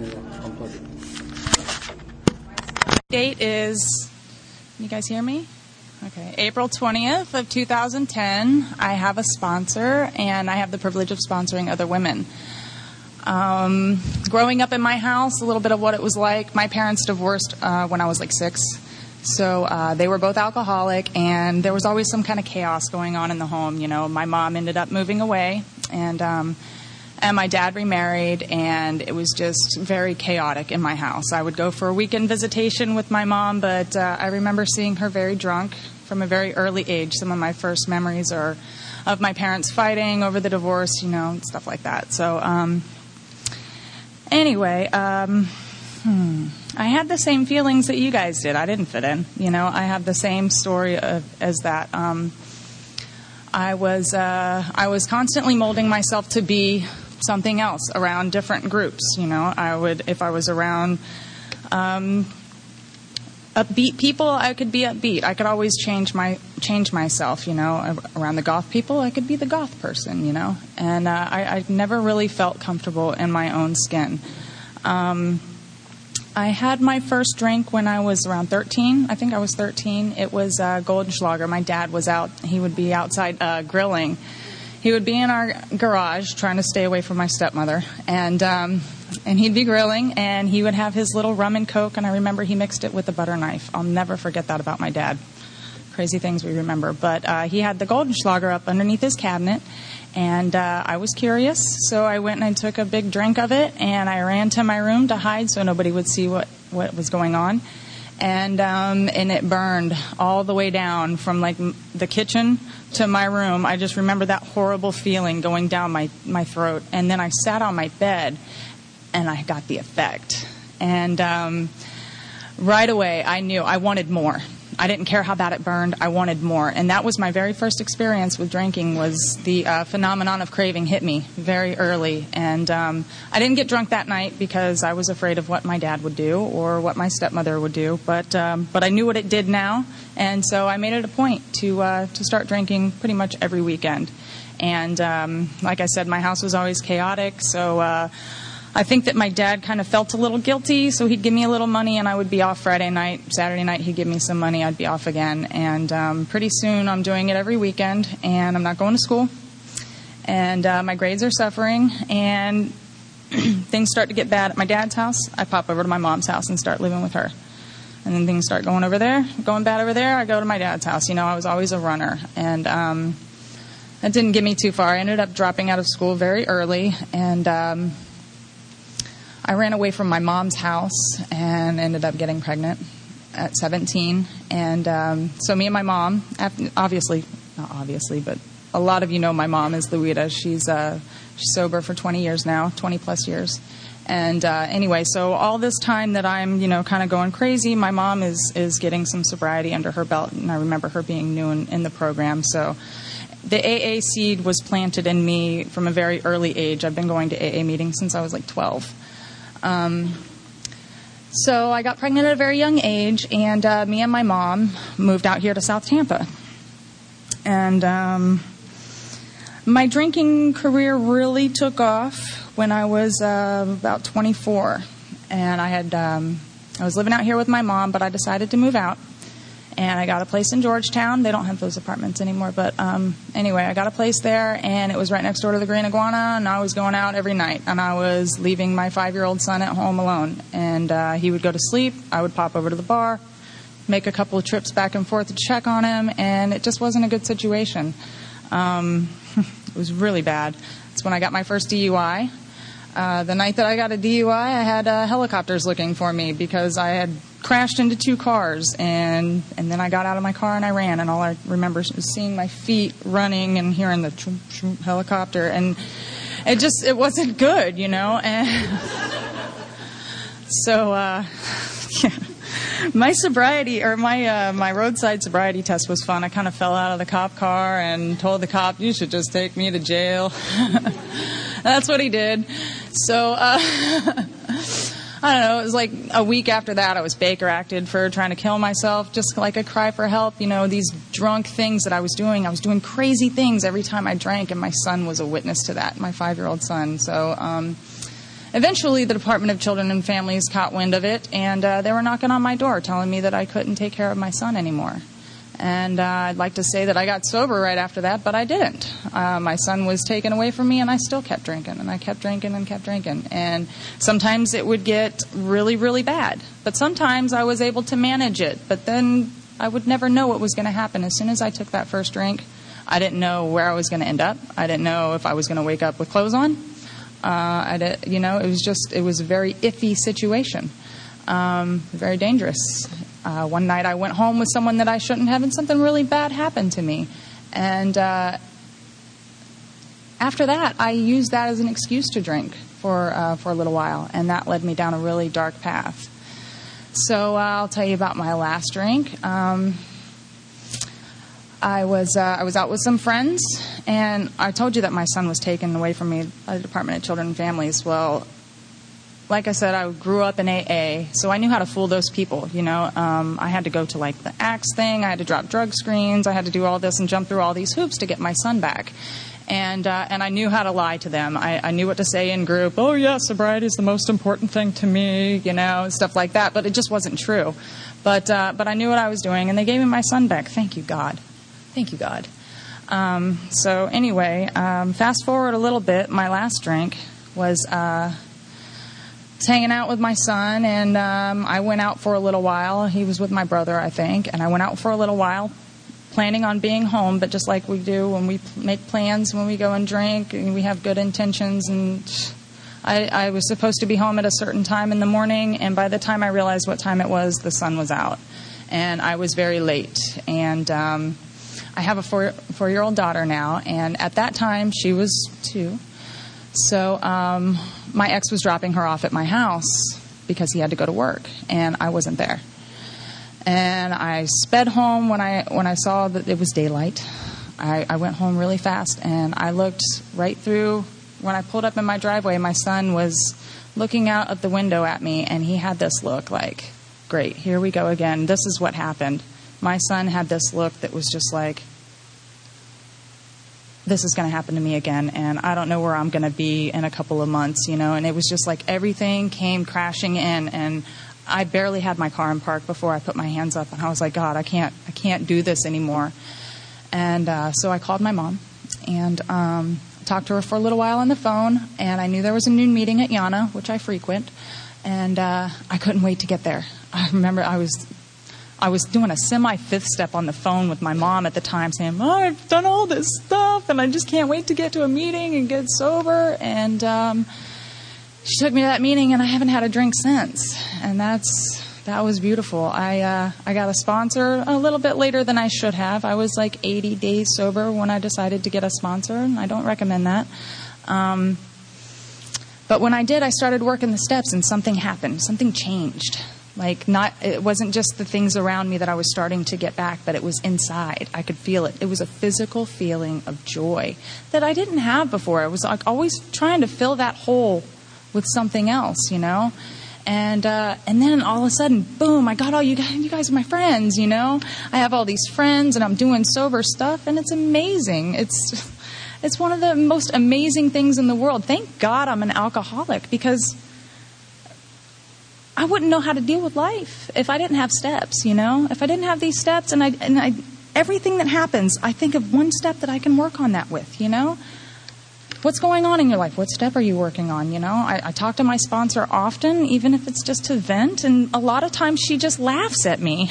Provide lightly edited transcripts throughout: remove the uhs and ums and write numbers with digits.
Unplug it. Date is, you guys hear me? Okay, April 20th of 2010. I have a sponsor, and I have the privilege of sponsoring other women. Growing up in my house, a little bit of what it was like. My parents divorced when I was like 6. So they were both alcoholic, and there was always some kind of chaos going on in the home. You know, my mom ended up moving away, and my dad remarried, and it was just very chaotic in my house. I would go for a weekend visitation with my mom, but I remember seeing her very drunk from a very early age. Some of my first memories are of my parents fighting over the divorce, you know, stuff like that. So anyway, I had the same feelings that you guys did. I didn't fit in. You know, I have the same story as that. I was constantly molding myself to be something else around different groups. You know, if I was around upbeat people, I could be upbeat. I could always change myself. You know, around the goth people, I could be the goth person. You know, and I never really felt comfortable in my own skin. I had my first drink when I was around 13. I think I was 13. It was Goldenschlager. My dad was out. He would be outside grilling. He would be in our garage trying to stay away from my stepmother. And he'd be grilling, and he would have his little rum and Coke, and I remember he mixed it with a butter knife. I'll never forget that about my dad. Crazy things we remember. But he had the Goldenschlager up underneath his cabinet, and I was curious, so I went and I took a big drink of it, and I ran to my room to hide so nobody would see what was going on. And it burned all the way down from like the kitchen to my room. I just remember that horrible feeling going down my throat. And then I sat on my bed, and I got the effect. And right away, I knew I wanted more. I didn't care how bad it burned. I wanted more. And that was my very first experience with drinking, was the phenomenon of craving hit me very early. And I didn't get drunk that night because I was afraid of what my dad would do or what my stepmother would do. But I knew what it did now. And so I made it a point to start drinking pretty much every weekend. And like I said, my house was always chaotic. So I think that my dad kind of felt a little guilty, so he'd give me a little money, and I would be off Friday night. Saturday night, he'd give me some money. I'd be off again. And pretty soon, I'm doing it every weekend, and I'm not going to school. And my grades are suffering, and things start to get bad at my dad's house. I pop over to my mom's house and start living with her. And then things start going bad over there. I go to my dad's house. You know, I was always a runner, and that didn't get me too far. I ended up dropping out of school very early, and I ran away from my mom's house and ended up getting pregnant at 17. And so me and my mom, not obviously, but a lot of you know my mom is Louita. She's sober for 20 years now, 20 plus years. And anyway, so all this time that I'm, you know, kind of going crazy, my mom is getting some sobriety under her belt. And I remember her being new in the program. So the AA seed was planted in me from a very early age. I've been going to AA meetings since I was like 12. So I got pregnant at a very young age, and me and my mom moved out here to South Tampa. And my drinking career really took off when I was about 24. And I was living out here with my mom, but I decided to move out. And I got a place in Georgetown. They don't have those apartments anymore. But anyway, I got a place there, and it was right next door to the Green Iguana, and I was going out every night. And I was leaving my 5-year-old son at home alone. And he would go to sleep. I would pop over to the bar, make a couple of trips back and forth to check on him, and it just wasn't a good situation. It was really bad. That's when I got my first DUI. The night that I got a DUI, I had helicopters looking for me because I had crashed into 2 cars, and then I got out of my car and I ran, and all I remember was seeing my feet running and hearing the helicopter, and it wasn't good, you know. And so yeah, my sobriety, or my roadside sobriety test was fun. I kind of fell out of the cop car and told the cop, "You should just take me to jail." That's what he did. So I don't know, it was like a week after that I was Baker acted for trying to kill myself, just like a cry for help. You know, these drunk things that I was doing crazy things every time I drank, and my son was a witness to that, my 5-year-old son. So Eventually, the Department of Children and Families caught wind of it, and they were knocking on my door telling me that I couldn't take care of my son anymore. And I'd like to say that I got sober right after that, but I didn't. My son was taken away from me, and I still kept drinking, and I kept drinking and kept drinking. And sometimes it would get really, really bad. But sometimes I was able to manage it. But then I would never know what was going to happen. As soon as I took that first drink, I didn't know where I was going to end up. I didn't know if I was going to wake up with clothes on. It was a very iffy situation, very dangerous. One night I went home with someone that I shouldn't have, and something really bad happened to me. And after that, I used that as an excuse to drink for a little while, and that led me down a really dark path. So I'll tell you about my last drink. I was out with some friends, and I told you that my son was taken away from me by the Department of Children and Families. Well, like I said, I grew up in AA, so I knew how to fool those people, I had to go to, the ACTS thing. I had to drop drug screens. I had to do all this and jump through all these hoops to get my son back. And I knew how to lie to them. I knew what to say in group. Oh, yeah, sobriety is the most important thing to me, stuff like that. But it just wasn't true. But I knew what I was doing, and they gave me my son back. Thank you, God. Thank you, God. So anyway, fast forward a little bit. My last drink was hanging out with my son, and I went out for a little while. He was with my brother, I think, and I went out for a little while, planning on being home, but just like we do when we make plans, when we go and drink, and we have good intentions, and I was supposed to be home at a certain time in the morning, and by the time I realized what time it was, the sun was out, and I was very late, and I have a four-year-old daughter now, and at that time, she was 2. So my ex was dropping her off at my house because he had to go to work, and I wasn't there. And I sped home when I saw that it was daylight. I went home really fast, and I looked right through. When I pulled up in my driveway, my son was looking out of the window at me, and he had this look like, great, here we go again. This is what happened. My son had this look that was just like, this is going to happen to me again, and I don't know where I'm going to be in a couple of months, and it was just like everything came crashing in, and I barely had my car in park before I put my hands up, and I was like, God, I can't do this anymore. And so I called my mom, and talked to her for a little while on the phone, and I knew there was a noon meeting at Yana, which I frequent, and I couldn't wait to get there. I remember I was doing a semi-fifth step on the phone with my mom at the time, saying, I've done all this stuff, and I just can't wait to get to a meeting and get sober. And she took me to that meeting, and I haven't had a drink since. And that was beautiful. I got a sponsor a little bit later than I should have. I was like 80 days sober when I decided to get a sponsor, and I don't recommend that. But when I did, I started working the steps, and something happened. Something changed. It wasn't just the things around me that I was starting to get back, but it was inside. I could feel it. It was a physical feeling of joy that I didn't have before. I was always trying to fill that hole with something else, And then all of a sudden, boom, I got all you guys are my friends, I have all these friends, and I'm doing sober stuff, and it's amazing. It's one of the most amazing things in the world. Thank God I'm an alcoholic, because I wouldn't know how to deal with life if I didn't have steps, If I didn't have these steps, and I everything that happens, I think of one step that I can work on that with, What's going on in your life? What step are you working on, I talk to my sponsor often, even if it's just to vent, and a lot of times she just laughs at me.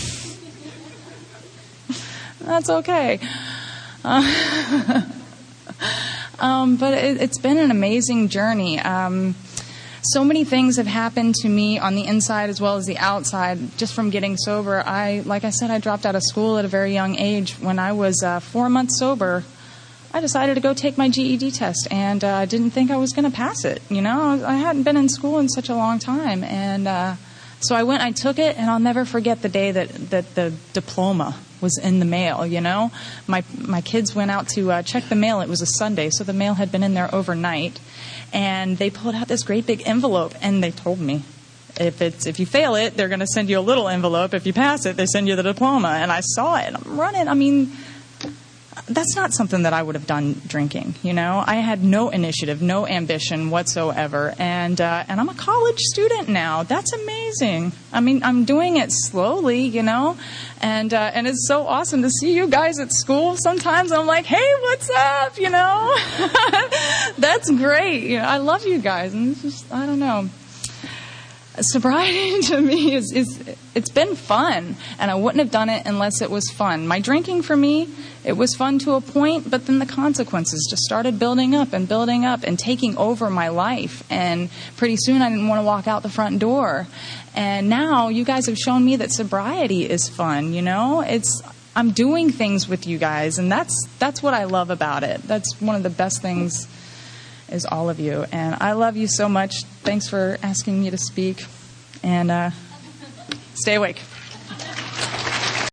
That's okay. But it's been an amazing journey. So many things have happened to me on the inside as well as the outside just from getting sober. Like I said, I dropped out of school at a very young age. When I was 4 months sober, I decided to go take my GED test, and I didn't think I was going to pass it. I hadn't been in school in such a long time, and so I went, I took it, and I'll never forget the day that the diploma was in the mail. My kids went out to check the mail. It was a Sunday, so the mail had been in there overnight. And they pulled out this great big envelope, and they told me, if you fail it, they're going to send you a little envelope. If you pass it, they send you the diploma. And I saw it. I'm running. I mean, that's not something that I would have done drinking. I had no initiative, no ambition whatsoever, and I'm a college student now. That's amazing. I mean, I'm doing it slowly, and it's so awesome to see you guys at school. Sometimes I'm like, hey, what's up? That's great. I love you guys, and it's just, I don't know. Sobriety to me it's been fun, and I wouldn't have done it unless it was fun. My drinking, for me, it was fun to a point, but then the consequences just started building up and taking over my life, and pretty soon I didn't want to walk out the front door. And now you guys have shown me that sobriety is fun. I'm doing things with you guys, and that's what I love about it. That's one of the best things, is all of you. And I love you so much. Thanks for asking me to speak. And stay awake.